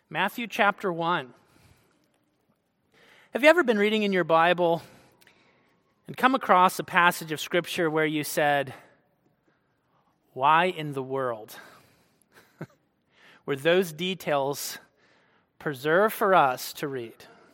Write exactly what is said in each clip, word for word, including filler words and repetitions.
Matthew chapter one. Have you ever been reading in your Bible and come across a passage of Scripture where you said, why in the world were those details preserved for us to read?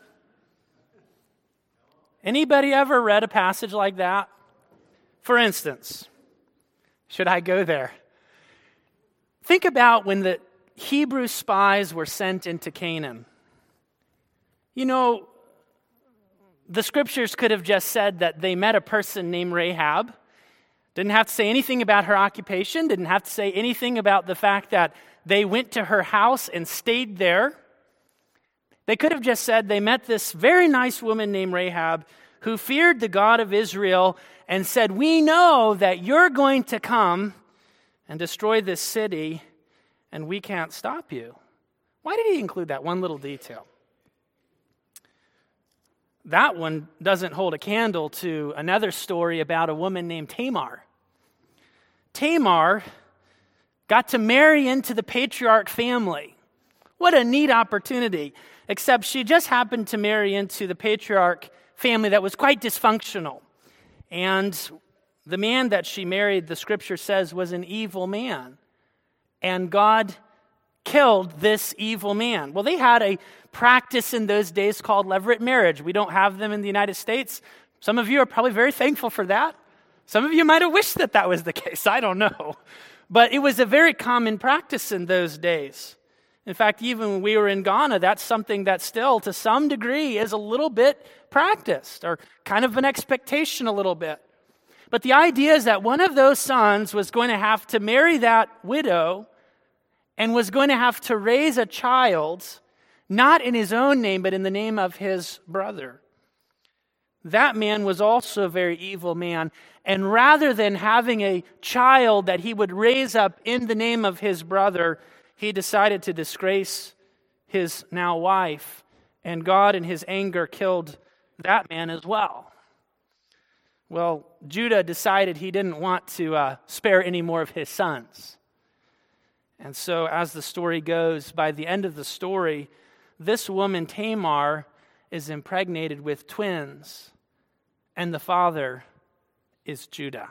Anybody ever read a passage like that? For instance, should I go there? Think about when the Hebrew spies were sent into Canaan. You know, the scriptures could have just said that they met a person named Rahab. Didn't have to say anything about her occupation. Didn't have to say anything about the fact that they went to her house and stayed there. They could have just said they met this very nice woman named Rahab who feared the God of Israel and said, we know that you're going to come and destroy this city and we can't stop you. Why did he include that one little detail? That one doesn't hold a candle to another story about a woman named Tamar. Tamar got to marry into the patriarch family. What a neat opportunity. Except she just happened to marry into the patriarch family that was quite dysfunctional. And the man that she married, the scripture says, was an evil man. And God killed this evil man. Well, they had a practice in those days called levirate marriage. We don't have them in the United States. Some of you are probably very thankful for that. Some of you might have wished that that was the case. I don't know. But it was a very common practice in those days. In fact, even when we were in Ghana, that's something that still, to some degree, is a little bit practiced, or kind of an expectation a little bit. But the idea is that one of those sons was going to have to marry that widow and was going to have to raise a child, not in his own name, but in the name of his brother. That man was also a very evil man. And rather than having a child that he would raise up in the name of his brother, he decided to disgrace his now wife. And God, in his anger, killed that man as well. Well, Judah decided he didn't want to uh, spare any more of his sons. And so, as the story goes, by the end of the story, this woman, Tamar, is impregnated with twins, and the father is Judah.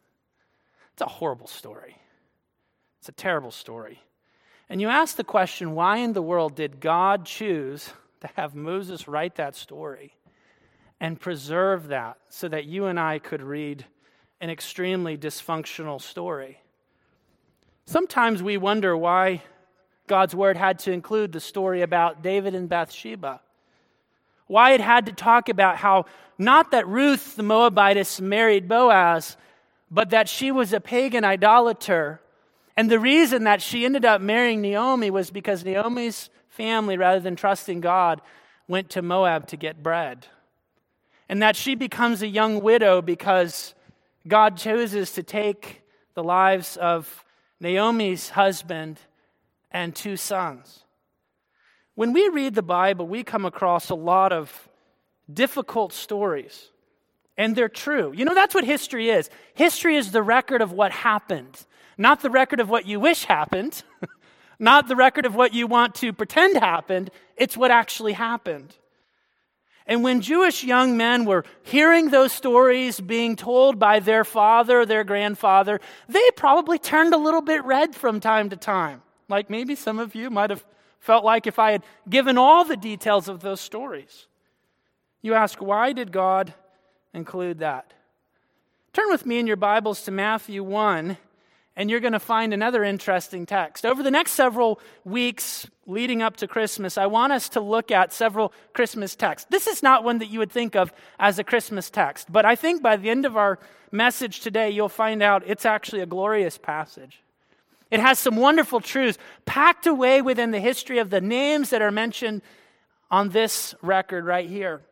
It's a horrible story. It's a terrible story. And you ask the question, why in the world did God choose to have Moses write that story and preserve that so that you and I could read an extremely dysfunctional story? Sometimes we wonder why God's word had to include the story about David and Bathsheba. Why it had to talk about how, not that Ruth the Moabitess married Boaz, but that she was a pagan idolater. And the reason that she ended up marrying Naomi was because Naomi's family, rather than trusting God, went to Moab to get bread. And that she becomes a young widow because God chooses to take the lives of Naomi's husband and two sons. When we read the Bible, we come across a lot of difficult stories, and they're true. You know, that's what history is. History is the record of what happened, not the record of what you wish happened, not the record of what you want to pretend happened. It's what actually happened. And when Jewish young men were hearing those stories being told by their father, their grandfather, they probably turned a little bit red from time to time. Like maybe some of you might have felt like if I had given all the details of those stories. You ask, why did God include that? Turn with me in your Bibles to Matthew one, and you're going to find another interesting text. Over the next several weeks leading up to Christmas, I want us to look at several Christmas texts. This is not one that you would think of as a Christmas text, but I think by the end of our message today, you'll find out it's actually a glorious passage. It has some wonderful truths packed away within the history of the names that are mentioned on this record right here.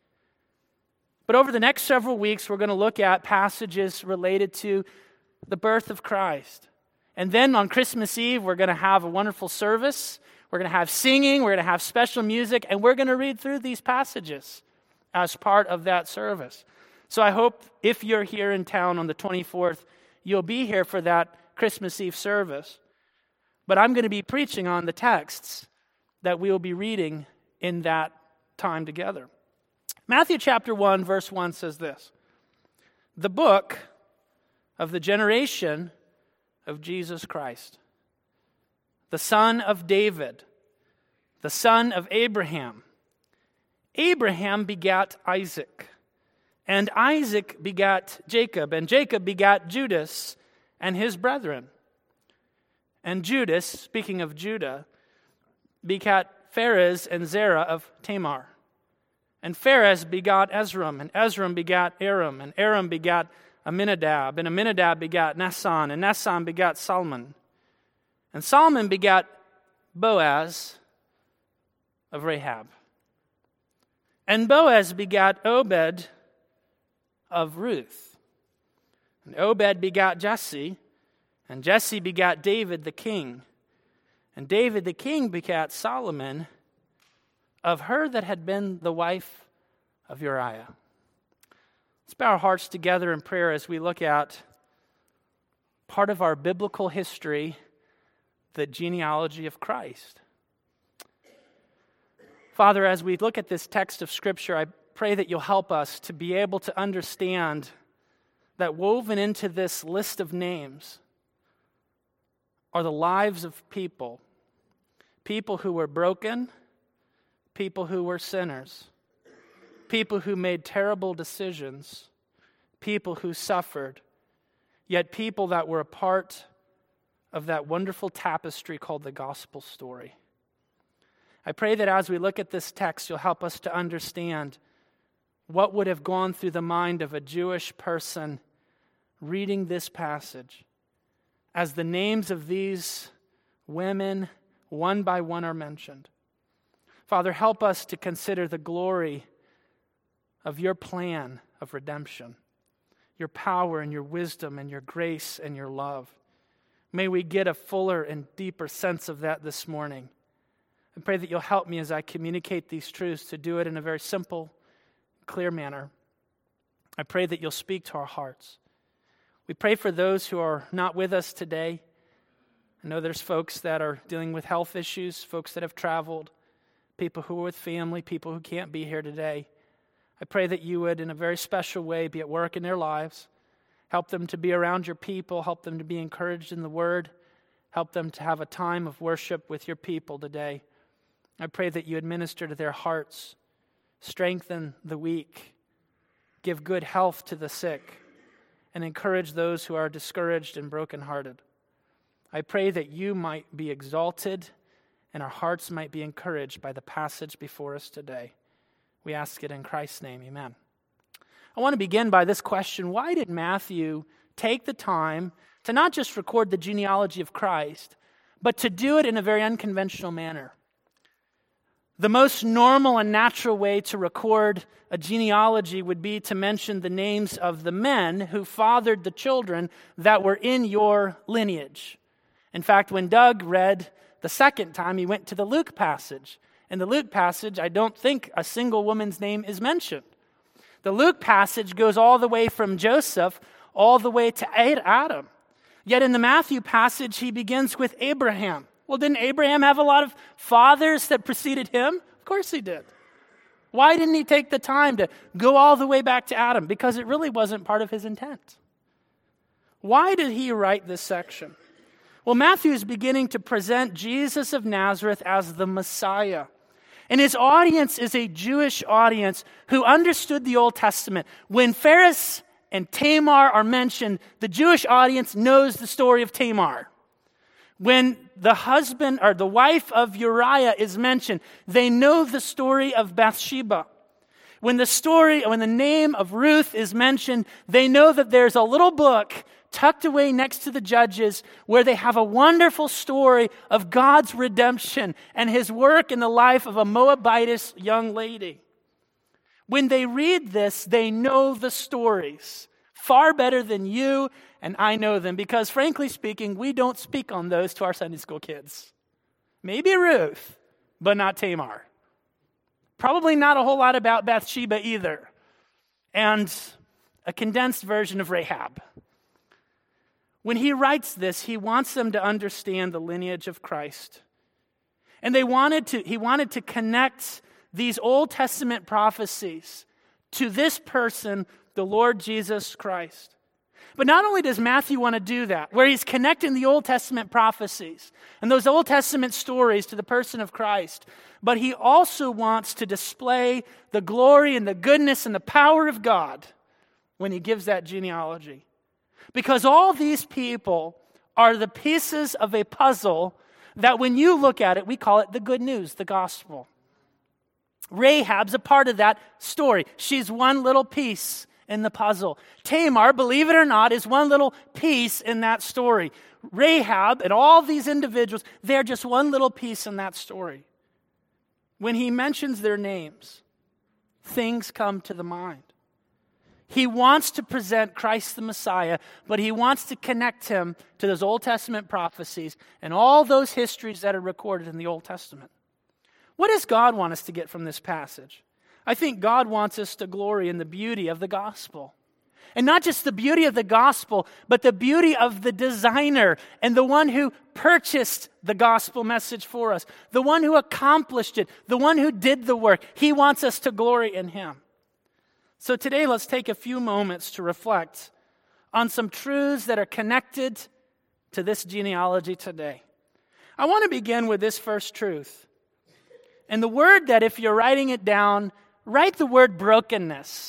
But over the next several weeks, we're going to look at passages related to the birth of Christ. And then on Christmas Eve, we're going to have a wonderful service. We're going to have singing. We're going to have special music. And we're going to read through these passages as part of that service. So I hope if you're here in town on the twenty-fourth, you'll be here for that Christmas Eve service. But I'm going to be preaching on the texts that we will be reading in that time together. Matthew chapter one, verse one says this: "The book of the generation of Jesus Christ, the son of David, the son of Abraham. Abraham begat Isaac, and Isaac begat Jacob, and Jacob begat Judas and his brethren. And Judas," speaking of Judah, "begat Pharez and Zerah of Tamar. And Pharez begot Ezram, and Ezram begat Aram, and Aram begat Aminadab, and Aminadab begat Naasson, and Naasson begat Salmon. And Salmon begat Boaz of Rahab. And Boaz begat Obed of Ruth. And Obed begat Jesse, and Jesse begat David the king. And David the king begat Solomon of her that had been the wife of Uriah." Let's bow our hearts together in prayer as we look at part of our biblical history, the genealogy of Christ. Father, as we look at this text of Scripture, I pray that you'll help us to be able to understand that woven into this list of names are the lives of people, people who were broken, people who were sinners, people who made terrible decisions, people who suffered, yet people that were a part of that wonderful tapestry called the gospel story. I pray that as we look at this text, you'll help us to understand what would have gone through the mind of a Jewish person reading this passage as the names of these women, one by one, are mentioned. Father, help us to consider the glory of your plan of redemption, your power and your wisdom and your grace and your love. May we get a fuller and deeper sense of that this morning. I pray that you'll help me as I communicate these truths to do it in a very simple, clear manner. I pray that you'll speak to our hearts. We pray for those who are not with us today. I know there's folks that are dealing with health issues, folks that have traveled, people who are with family, people who can't be here today. I pray that you would, in a very special way, be at work in their lives. Help them to be around your people. Help them to be encouraged in the Word. Help them to have a time of worship with your people today. I pray that you administer to their hearts, strengthen the weak, give good health to the sick, and encourage those who are discouraged and brokenhearted. I pray that you might be exalted and our hearts might be encouraged by the passage before us today. We ask it in Christ's name, amen. I want to begin by this question: why did Matthew take the time to not just record the genealogy of Christ, but to do it in a very unconventional manner? The most normal and natural way to record a genealogy would be to mention the names of the men who fathered the children that were in your lineage. In fact, when Doug read the second time, he went to the Luke passage. In the Luke passage, I don't think a single woman's name is mentioned. The Luke passage goes all the way from Joseph all the way to Adam. Yet in the Matthew passage, he begins with Abraham. Well, didn't Abraham have a lot of fathers that preceded him? Of course he did. Why didn't he take the time to go all the way back to Adam? Because it really wasn't part of his intent. Why did he write this section? Well, Matthew is beginning to present Jesus of Nazareth as the Messiah. And his audience is a Jewish audience who understood the Old Testament. When Pharez and Tamar are mentioned, the Jewish audience knows the story of Tamar. When the husband or the wife of Uriah is mentioned, they know the story of Bathsheba. When the story, when the name of Ruth is mentioned, they know that there's a little book tucked away next to the Judges where they have a wonderful story of God's redemption and his work in the life of a Moabitess young lady. When they read this, they know the stories far better than you and I know them, because frankly speaking, we don't speak on those to our Sunday school kids. Maybe Ruth, but not Tamar. Probably not a whole lot about Bathsheba either. And a condensed version of Rahab. When he writes this, he wants them to understand the lineage of Christ. And they wanted to, he wanted to connect these Old Testament prophecies to this person, the Lord Jesus Christ. But not only does Matthew want to do that, where he's connecting the Old Testament prophecies and those Old Testament stories to the person of Christ, but he also wants to display the glory and the goodness and the power of God when he gives that genealogy. Because all these people are the pieces of a puzzle that when you look at it, we call it the good news, the gospel. Rahab's a part of that story. She's one little piece in the puzzle. Tamar, believe it or not, is one little piece in that story. Rahab and all these individuals, they're just one little piece in that story. When he mentions their names, things come to the mind. He wants to present Christ the Messiah, but he wants to connect him to those Old Testament prophecies and all those histories that are recorded in the Old Testament. What does God want us to get from this passage? I think God wants us to glory in the beauty of the gospel. And not just the beauty of the gospel, but the beauty of the designer and the one who purchased the gospel message for us, the one who accomplished it, the one who did the work. He wants us to glory in him. So today, let's take a few moments to reflect on some truths that are connected to this genealogy today. I want to begin with this first truth. And the word that, if you're writing it down, write the word brokenness.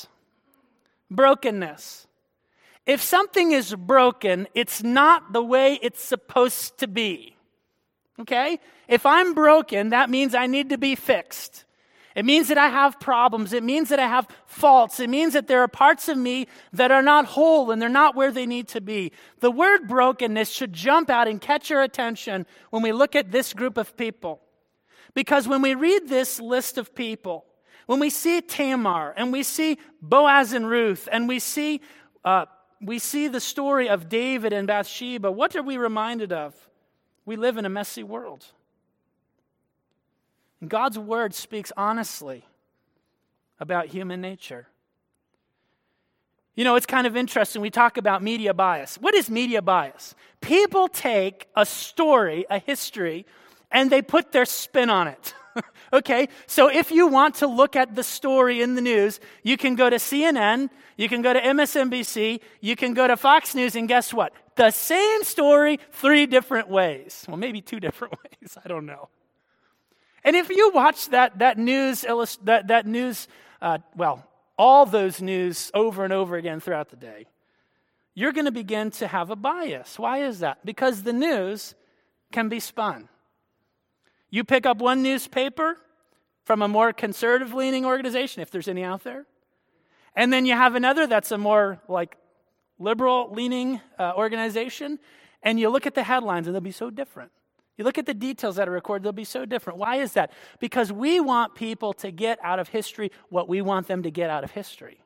Brokenness. If something is broken, it's not the way it's supposed to be. Okay? If I'm broken, that means I need to be fixed. It means that I have problems. It means that I have faults. It means that there are parts of me that are not whole and they're not where they need to be. The word brokenness should jump out and catch your attention when we look at this group of people. Because when we read this list of people, when we see Tamar and we see Boaz and Ruth and we see uh, we see the story of David and Bathsheba, what are we reminded of? We live in a messy world. And God's word speaks honestly about human nature. You know, it's kind of interesting. We talk about media bias. What is media bias? People take a story, a history, and they put their spin on it. Okay, so if you want to look at the story in the news, you can go to C N N, you can go to M S N B C, you can go to Fox News, and guess what? The same story, three different ways. Well, maybe two different ways, I don't know. And if you watch that that news, that, that news, uh, well, all those news over and over again throughout the day, you're going to begin to have a bias. Why is that? Because the news can be spun. You pick up one newspaper from a more conservative-leaning organization, if there's any out there, and then you have another that's a more like liberal-leaning uh, organization, and you look at the headlines, and they'll be so different. You look at the details that are recorded, they'll be so different. Why is that? Because we want people to get out of history what we want them to get out of history.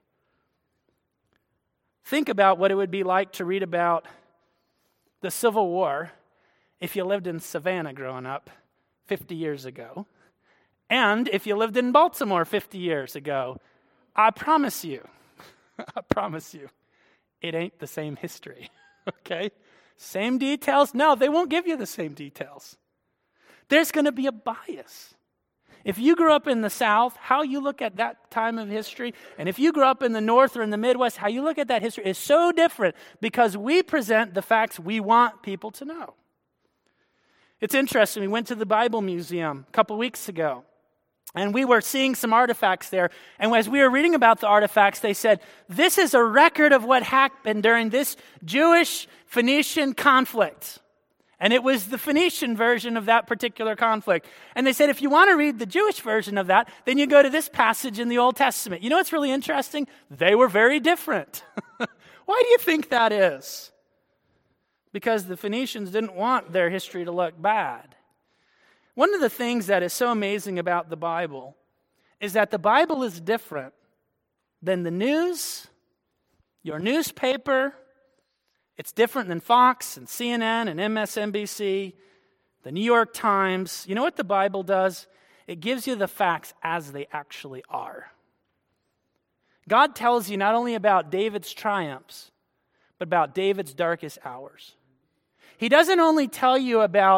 Think about what it would be like to read about the Civil War if you lived in Savannah growing up fifty years ago, and if you lived in Baltimore fifty years ago. I promise you, I promise you, it ain't the same history, okay? Same details? No, they won't give you the same details. There's going to be a bias. If you grew up in the South, how you look at that time of history, and if you grew up in the North or in the Midwest, how you look at that history is so different because we present the facts we want people to know. It's interesting. We went to the Bible Museum a couple weeks ago, and we were seeing some artifacts there. And as we were reading about the artifacts, they said, this is a record of what happened during this Jewish-Phoenician conflict. And it was the Phoenician version of that particular conflict. And they said, if you want to read the Jewish version of that, then you go to this passage in the Old Testament. You know what's really interesting? They were very different. Why do you think that is? Because the Phoenicians didn't want their history to look bad. One of the things that is so amazing about the Bible is that the Bible is different than the news, your newspaper. It's different than Fox and C N N and M S N B C, the New York Times. You know what the Bible does? It gives you the facts as they actually are. God tells you not only about David's triumphs, but about David's darkest hours. He doesn't only tell you about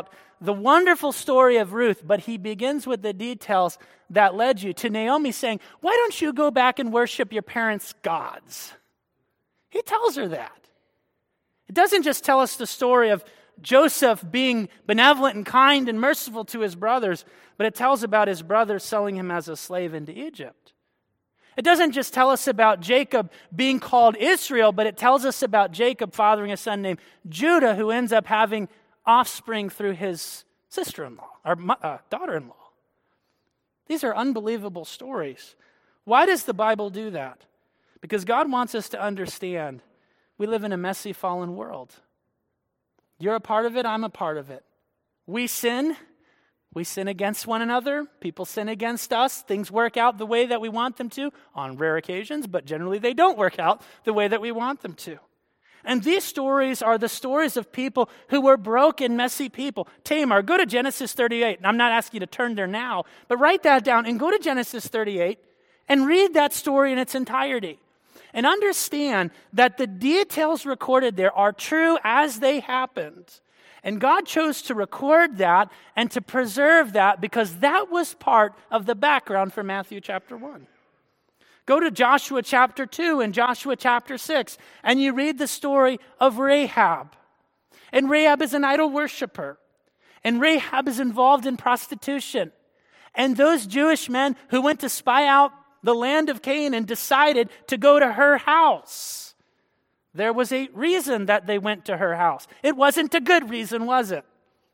the wonderful story of Ruth, but he begins with the details that led you to Naomi saying, why don't you go back and worship your parents' gods? He tells her that. It doesn't just tell us the story of Joseph being benevolent and kind and merciful to his brothers, but it tells about his brothers selling him as a slave into Egypt. It doesn't just tell us about Jacob being called Israel, but it tells us about Jacob fathering a son named Judah, who ends up having offspring through his sister-in-law, or uh, daughter-in-law. These are unbelievable stories. Why does the Bible do that? Because God wants us to understand we live in a messy, fallen world. You're a part of it, I'm a part of it. We sin. We sin against one another. People sin against us. Things work out the way that we want them to on rare occasions, but generally they don't work out the way that we want them to. And these stories are the stories of people who were broken, messy people. Tamar, go to Genesis thirty-eight. And I'm not asking you to turn there now, but write that down and go to Genesis thirty-eight and read that story in its entirety. And understand that the details recorded there are true as they happened. And God chose to record that and to preserve that because that was part of the background for Matthew chapter one. Go to Joshua chapter two and Joshua chapter six, and you read the story of Rahab. And Rahab is an idol worshiper. And Rahab is involved in prostitution. And those Jewish men who went to spy out the land of Canaan decided to go to her house. There was a reason that they went to her house. It wasn't a good reason, was it?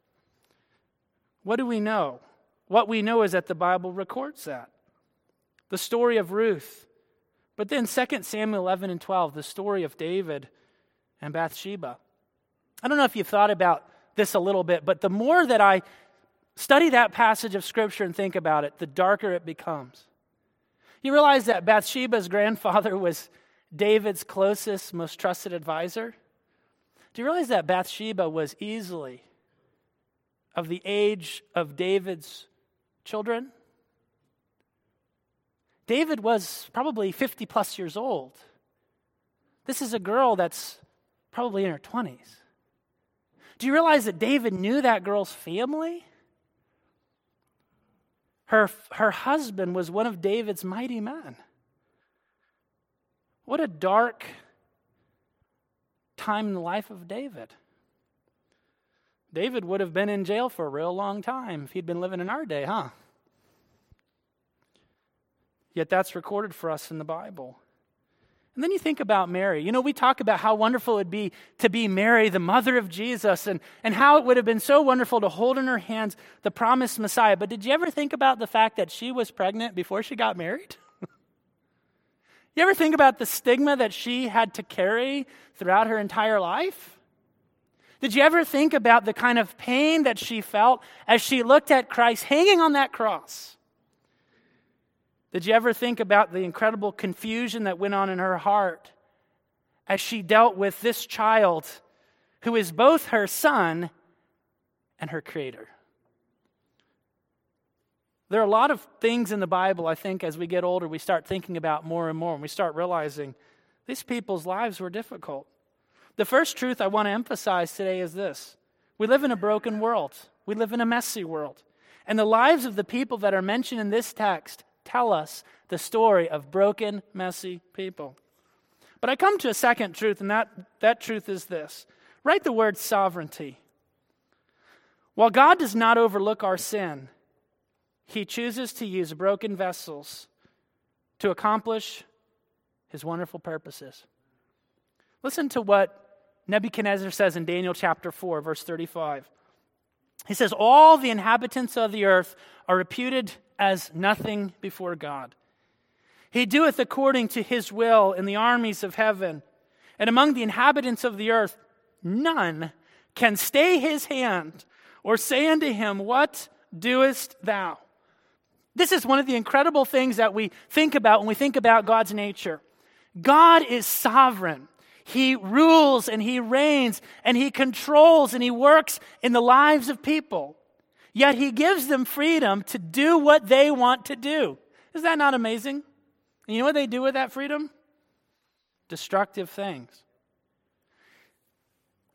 What do we know? What we know is that the Bible records that. The story of Ruth. But then Second Samuel eleven and twelve, the story of David and Bathsheba. I don't know if you've thought about this a little bit, but the more that I study that passage of Scripture and think about it, the darker it becomes. You realize that Bathsheba's grandfather was David's closest, most trusted advisor? Do you realize that Bathsheba was easily of the age of David's children? David was probably fifty plus years old. This is a girl that's probably in her twenties. Do you realize that David knew that girl's family? Her, her husband was one of David's mighty men. What a dark time in the life of David. David would have been in jail for a real long time if he'd been living in our day, huh? Yet that's recorded for us in the Bible. And then you think about Mary. You know, we talk about how wonderful it would be to be Mary, the mother of Jesus, and, and how it would have been so wonderful to hold in her hands the promised Messiah. But did you ever think about the fact that she was pregnant before she got married? You ever think about the stigma that she had to carry throughout her entire life? Did you ever think about the kind of pain that she felt as she looked at Christ hanging on that cross? Did you ever think about the incredible confusion that went on in her heart as she dealt with this child who is both her son and her creator? There are a lot of things in the Bible, I think, as we get older, we start thinking about more and more, and we start realizing these people's lives were difficult. The first truth I want to emphasize today is this. We live in a broken world. We live in a messy world. And the lives of the people that are mentioned in this text tell us the story of broken, messy people. But I come to a second truth, and that, that truth is this. Write the word sovereignty. While God does not overlook our sin, He chooses to use broken vessels to accomplish His wonderful purposes. Listen to what Nebuchadnezzar says in Daniel chapter four, verse thirty-five. He says, all the inhabitants of the earth are reputed as nothing before God. He doeth according to His will in the armies of heaven. And among the inhabitants of the earth, none can stay His hand or say unto Him, what doest thou? This is one of the incredible things that we think about when we think about God's nature. God is sovereign. He rules and He reigns and He controls and He works in the lives of people. Yet He gives them freedom to do what they want to do. Is that not amazing? And you know what they do with that freedom? Destructive things.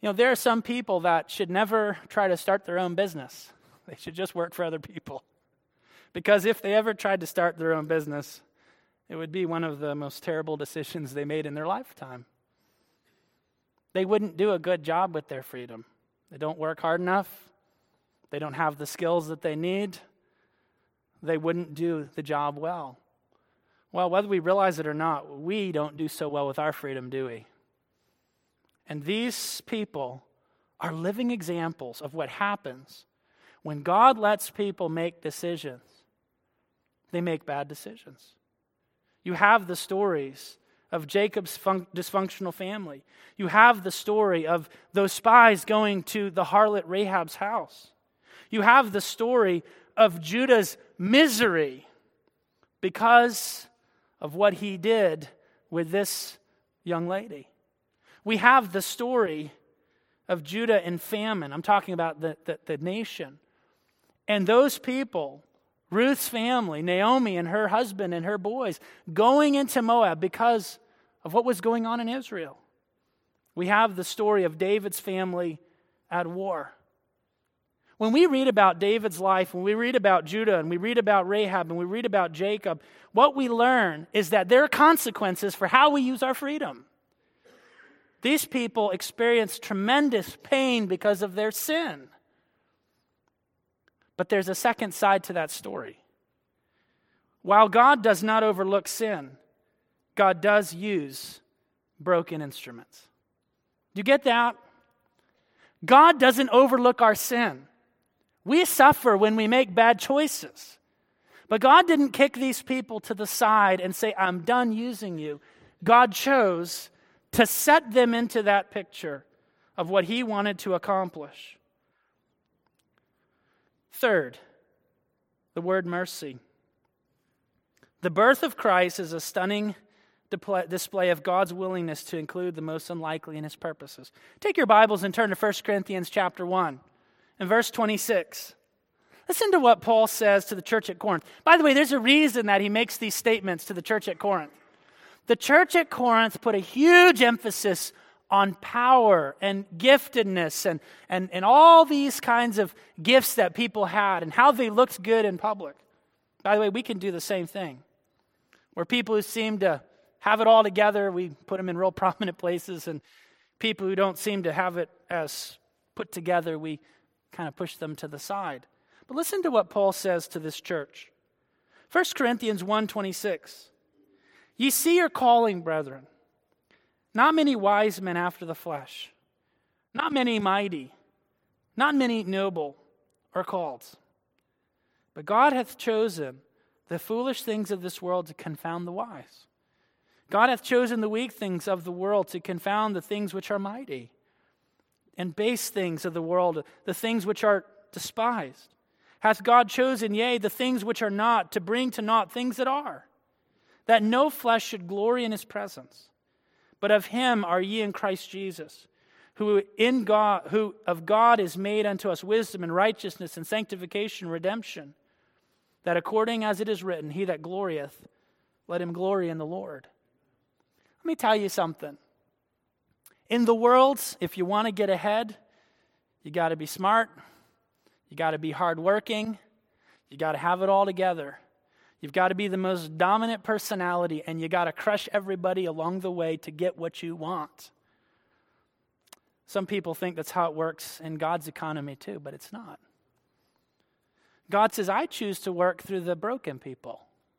You know, there are some people that should never try to start their own business. They should just work for other people. Because if they ever tried to start their own business, it would be one of the most terrible decisions they made in their lifetime. They wouldn't do a good job with their freedom. They don't work hard enough. They don't have the skills that they need. They wouldn't do the job well. Well, whether we realize it or not, we don't do so well with our freedom, do we? And these people are living examples of what happens when God lets people make decisions. They make bad decisions. You have the stories of Jacob's fun- dysfunctional family. You have the story of those spies going to the harlot Rahab's house. You have the story of Judah's misery because of what he did with this young lady. We have the story of Judah in famine. I'm talking about the, the, the nation. And those people, Ruth's family, Naomi and her husband and her boys, going into Moab because of what was going on in Israel. We have the story of David's family at war. When we read about David's life, when we read about Judah, and we read about Rahab, and we read about Jacob, what we learn is that there are consequences for how we use our freedom. These people experienced tremendous pain because of their sin. But there's a second side to that story. While God does not overlook sin, God does use broken instruments. Do you get that? God doesn't overlook our sin. We suffer when we make bad choices. But God didn't kick these people to the side and say, I'm done using you. God chose to set them into that picture of what He wanted to accomplish. Third, the word mercy. The birth of Christ is a stunning display of God's willingness to include the most unlikely in His purposes. Take your Bibles and turn to First Corinthians chapter one and verse twenty-six. Listen to what Paul says to the church at Corinth. By the way, there's a reason that he makes these statements to the church at Corinth. The church at Corinth put a huge emphasis on power and giftedness and, and, and all these kinds of gifts that people had and how they looked good in public. By the way, we can do the same thing. Where people who seem to have it all together, we put them in real prominent places, and people who don't seem to have it as put together, we kind of push them to the side. But listen to what Paul says to this church. First Corinthians one twenty-six. Ye see your calling, brethren. Not many wise men after the flesh. Not many mighty. Not many noble are called. But God hath chosen the foolish things of this world to confound the wise. God hath chosen the weak things of the world to confound the things which are mighty. And base things of the world, the things which are despised. Hath God chosen, yea, the things which are not, to bring to naught things that are, that no flesh should glory in His presence. But of Him are ye in Christ Jesus, who in God, who of God is made unto us wisdom and righteousness and sanctification and redemption, that according as it is written, He that glorieth, let him glory in the Lord. Let me tell you something. In the world, if you want to get ahead, you got to be smart. You got to be hardworking. You got to have it all together. You've got to be the most dominant personality, and you got to crush everybody along the way to get what you want. Some people think that's how it works in God's economy too, but it's not. God says, I choose to work through the broken people.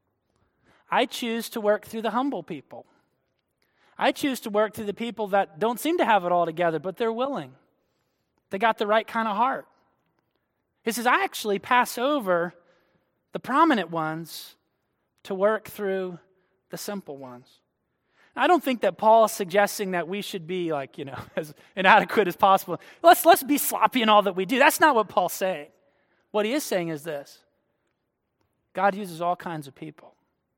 I choose to work through the humble people. I choose to work through the people that don't seem to have it all together, but they're willing. They got the right kind of heart. He says, I actually pass over the prominent ones to work through the simple ones. I don't think that Paul is suggesting that we should be like, you know, as inadequate as possible. Let's, let's be sloppy in all that we do. That's not what Paul's saying. What he is saying is this. God uses all kinds of people.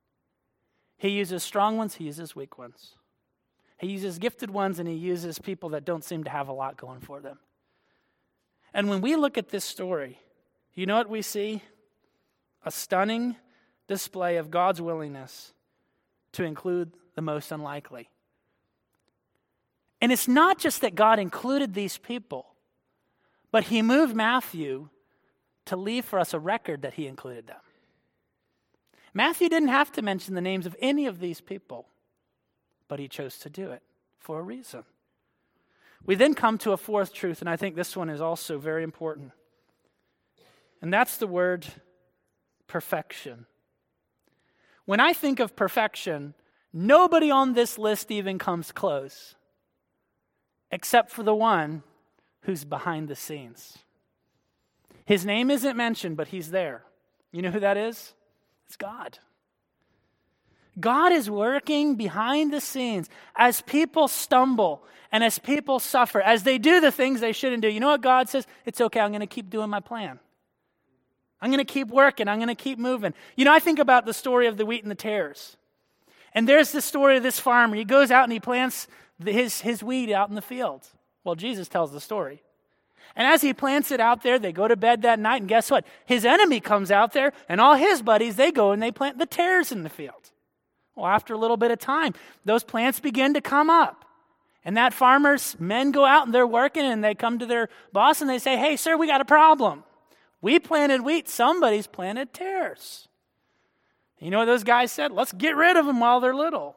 He uses strong ones, He uses weak ones. He uses gifted ones, and He uses people that don't seem to have a lot going for them. And when we look at this story, you know what we see? A stunning display of God's willingness to include the most unlikely. And it's not just that God included these people, but he moved Matthew to leave for us a record that he included them. Matthew didn't have to mention the names of any of these people, but he chose to do it for a reason. We then come to a fourth truth, and I think this one is also very important. And that's the word perfection. When I think of perfection, nobody on this list even comes close, except for the one who's behind the scenes. His name isn't mentioned, but he's there. You know who that is? It's God. God is working behind the scenes as people stumble and as people suffer, as they do the things they shouldn't do. You know what God says? It's okay, I'm going to keep doing my plan. I'm going to keep working. I'm going to keep moving. You know, I think about the story of the wheat and the tares. And there's the story of this farmer. He goes out and he plants the, his, his wheat out in the field. Well, Jesus tells the story. And as he plants it out there, they go to bed that night, and guess what? His enemy comes out there, and all his buddies, they go and they plant the tares in the field. Well, after a little bit of time, those plants begin to come up. And that farmer's men go out and they're working, and they come to their boss and they say, hey, sir, we got a problem. We planted wheat, somebody's planted tares. You know what those guys said? Let's get rid of them while they're little.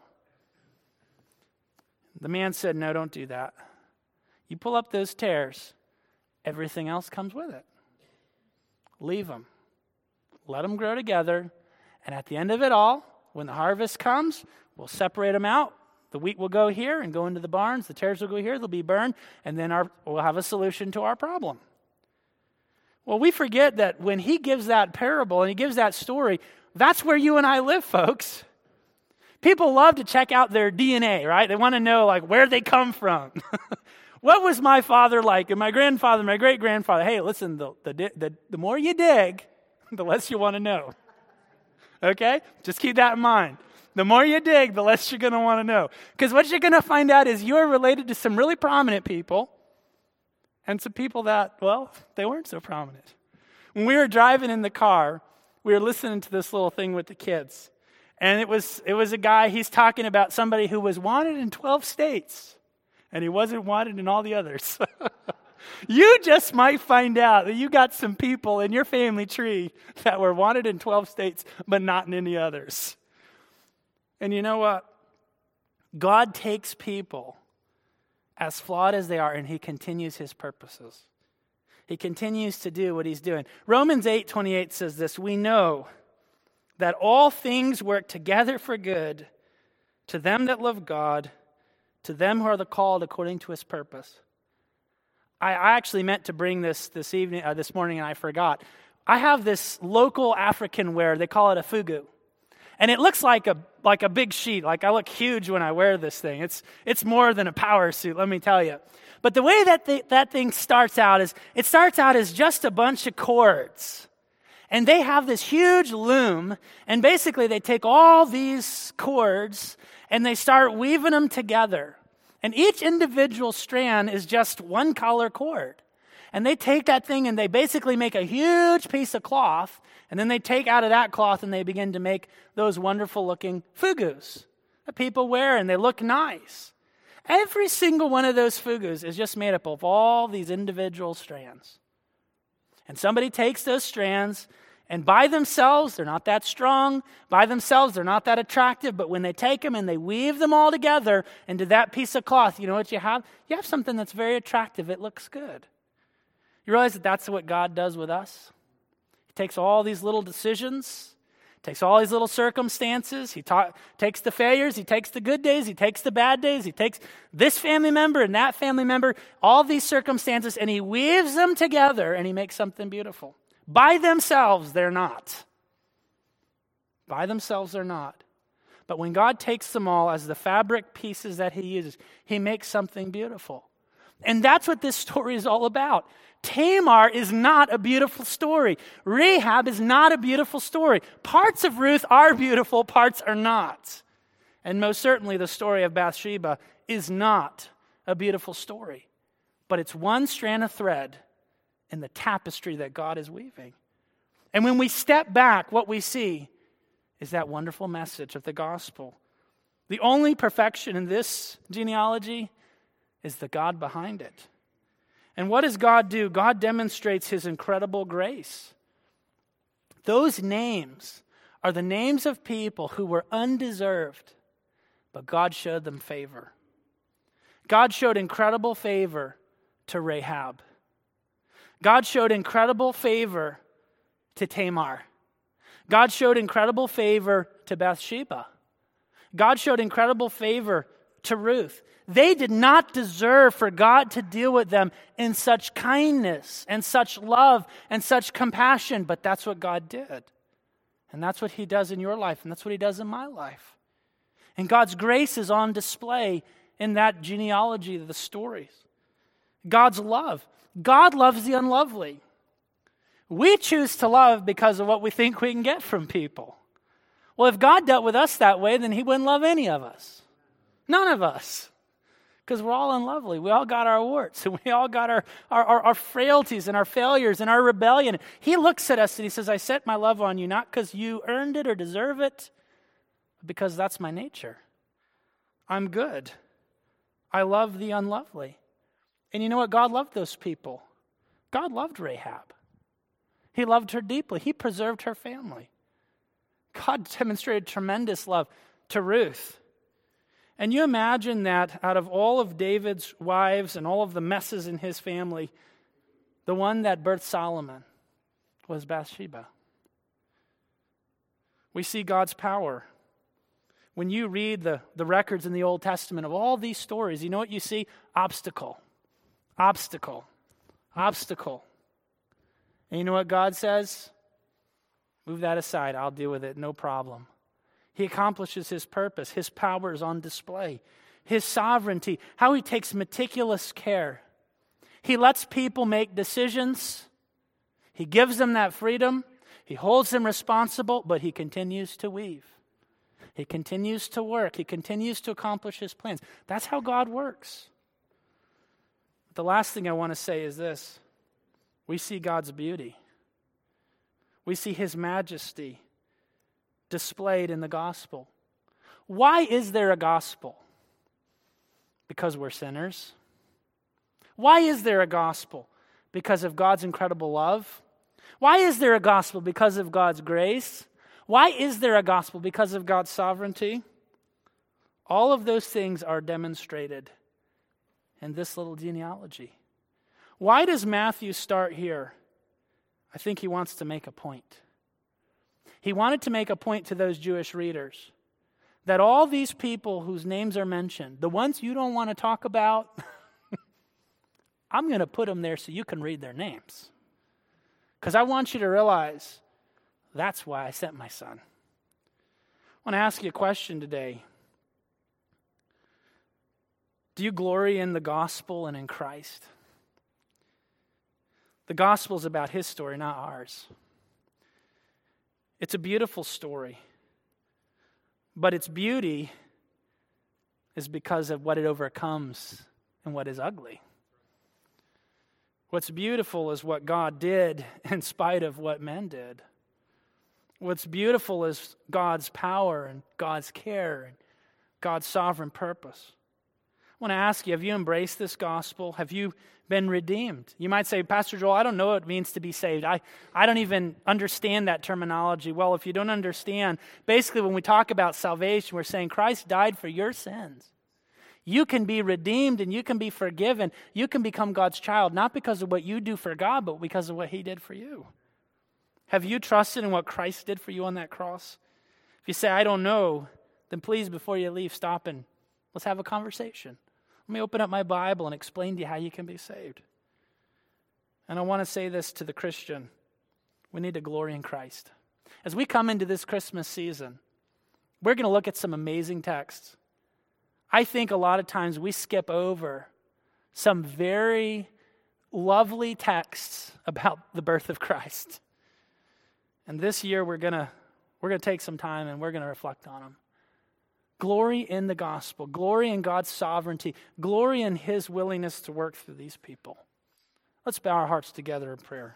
The man said, no, don't do that. You pull up those tares, everything else comes with it. Leave them. Let them grow together. And at the end of it all, when the harvest comes, we'll separate them out. The wheat will go here and go into the barns. The tares will go here. They'll be burned. And then our, we'll have a solution to our problem. Well, we forget that when he gives that parable and he gives that story, that's where you and I live, folks. People love to check out their D N A, right? They want to know, like, where they come from. What was my father like? And my grandfather, my great-grandfather? Hey, listen, the, the, the, the more you dig, the less you want to know. Okay? Just keep that in mind. The more you dig, the less you're going to want to know. Because what you're going to find out is you're related to some really prominent people and some people that, well, they weren't so prominent. When we were driving in the car, we were listening to this little thing with the kids. And it was it was a guy, he's talking about somebody who was wanted in twelve states. And he wasn't wanted in all the others. You just might find out that you got some people in your family tree that were wanted in twelve states, but not in any others. And you know what? God takes people as flawed as they are, and he continues his purposes. He continues to do what he's doing. Romans eight twenty-eight says this, we know that all things work together for good to them that love God, to them who are the called according to his purpose. I, I actually meant to bring this this evening, uh, this morning, and I forgot. I have this local African wear. They call it a fugu. And it looks like a like a big sheet. Like I look huge when I wear this thing. It's it's more than a power suit, let me tell you. But the way that the, that thing starts out is, it starts out as just a bunch of cords. And they have this huge loom, and basically they take all these cords and they start weaving them together. And each individual strand is just one color cord. And they take that thing and they basically make a huge piece of cloth, and then they take out of that cloth and they begin to make those wonderful looking fugus that people wear, and they look nice. Every single one of those fugus is just made up of all these individual strands. And somebody takes those strands, and by themselves, they're not that strong. By themselves, they're not that attractive. But when they take them and they weave them all together into that piece of cloth, you know what you have? You have something that's very attractive. It looks good. You realize that that's what God does with us? He takes all these little decisions, takes all these little circumstances. He ta- takes the failures. He takes the good days. He takes the bad days. He takes this family member and that family member, all these circumstances, and he weaves them together, and he makes something beautiful. By themselves, they're not. By themselves, they're not. But when God takes them all as the fabric pieces that he uses, he makes something beautiful. And that's what this story is all about. Tamar is not a beautiful story. Rahab is not a beautiful story. Parts of Ruth are beautiful, parts are not. And most certainly the story of Bathsheba is not a beautiful story. But it's one strand of thread in the tapestry that God is weaving. And when we step back, what we see is that wonderful message of the gospel. The only perfection in this genealogy is the God behind it. And what does God do? God demonstrates his incredible grace. Those names are the names of people who were undeserved, but God showed them favor. God showed incredible favor to Rahab. God showed incredible favor to Tamar. God showed incredible favor to Bathsheba. God showed incredible favor to Ruth. They did not deserve for God to deal with them in such kindness and such love and such compassion, but that's what God did. And that's what he does in your life, and that's what he does in my life. And God's grace is on display in that genealogy of the stories. God's love. God loves the unlovely. We choose to love because of what we think we can get from people. Well, if God dealt with us that way, then he wouldn't love any of us. None of us. Because we're all unlovely. We all got our warts, and we all got our, our, our, our frailties and our failures and our rebellion. He looks at us and he says, I set my love on you not because you earned it or deserve it, but because that's my nature. I'm good. I love the unlovely. And you know what? God loved those people. God loved Rahab. He loved her deeply. He preserved her family. God demonstrated tremendous love to Ruth. And you imagine that out of all of David's wives and all of the messes in his family, the one that birthed Solomon was Bathsheba. We see God's power. When you read the, the records in the Old Testament of all these stories, you know what you see? Obstacle. Obstacle. Obstacle. And you know what God says? Move that aside. I'll deal with it. No problem. He accomplishes his purpose. His power is on display. His sovereignty, how he takes meticulous care. He lets people make decisions. He gives them that freedom. He holds them responsible, but he continues to weave. He continues to work. He continues to accomplish his plans. That's how God works. The last thing I want to say is this. We see God's beauty. We see his majesty displayed in the gospel. Why is there a gospel? Because we're sinners. Why is there a gospel? Because of God's incredible love. Why is there a gospel? Because of God's grace. Why is there a gospel? Because of God's sovereignty. All of those things are demonstrated in this little genealogy. Why does Matthew start here? I think he wants to make a point. He wanted to make a point to those Jewish readers that all these people whose names are mentioned, the ones you don't want to talk about, I'm going to put them there so you can read their names. Because I want you to realize that's why I sent my son. I want to ask you a question today. Do you glory in the gospel and in Christ? The gospel is about his story, not ours. It's a beautiful story, but its beauty is because of what it overcomes and what is ugly. What's beautiful is what God did in spite of what men did. What's beautiful is God's power and God's care and God's sovereign purpose. I want to ask you, have you embraced this gospel? Have you been redeemed? You might say, Pastor Joel, I don't know what it means to be saved. I, I don't even understand that terminology. Well, if you don't understand, basically when we talk about salvation, we're saying Christ died for your sins. You can be redeemed and you can be forgiven. You can become God's child, not because of what you do for God, but because of what he did for you. Have you trusted in what Christ did for you on that cross? If you say, I don't know, then please, before you leave, stop and let's have a conversation. Let me open up my Bible and explain to you how you can be saved. And I want to say this to the Christian. We need to glory in Christ. As we come into this Christmas season, we're going to look at some amazing texts. I think a lot of times we skip over some very lovely texts about the birth of Christ. And this year we're going to we're going to take some time and we're going to reflect on them. Glory in the gospel. Glory in God's sovereignty. Glory in his willingness to work through these people. Let's bow our hearts together in prayer.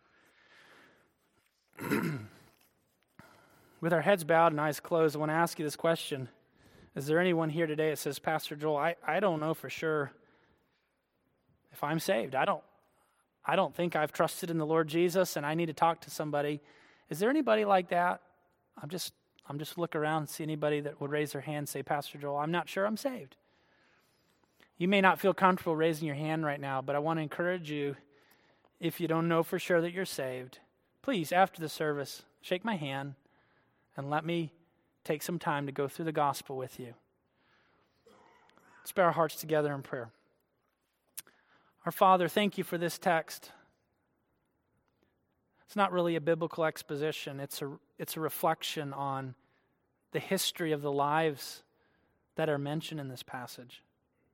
With our heads bowed and eyes closed, I want to ask you this question. Is there anyone here today that says, Pastor Joel, I, I don't know for sure if I'm saved, I don't, I don't think I've trusted in the Lord Jesus and I need to talk to somebody. Is there anybody like that? I'm just, I'm just look around and see anybody that would raise their hand and say, Pastor Joel, I'm not sure I'm saved. You may not feel comfortable raising your hand right now, but I want to encourage you, if you don't know for sure that you're saved, please, after the service, shake my hand and let me take some time to go through the gospel with you. Let's bow our hearts together in prayer. Our Father, thank you for this text. It's not really a biblical exposition. It's a, it's a reflection on the history of the lives that are mentioned in this passage.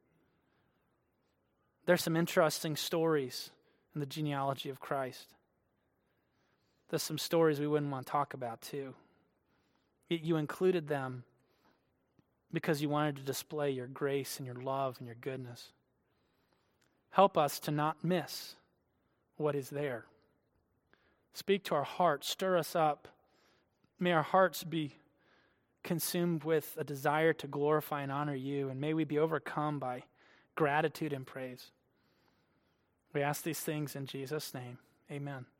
There's some interesting stories in the genealogy of Christ. There's some stories we wouldn't want to talk about too. Yet you included them because you wanted to display your grace and your love and your goodness. Help us to not miss what is there. Speak to our hearts, stir us up. May our hearts be consumed with a desire to glorify and honor you, and may we be overcome by gratitude and praise. We ask these things in Jesus' name. Amen.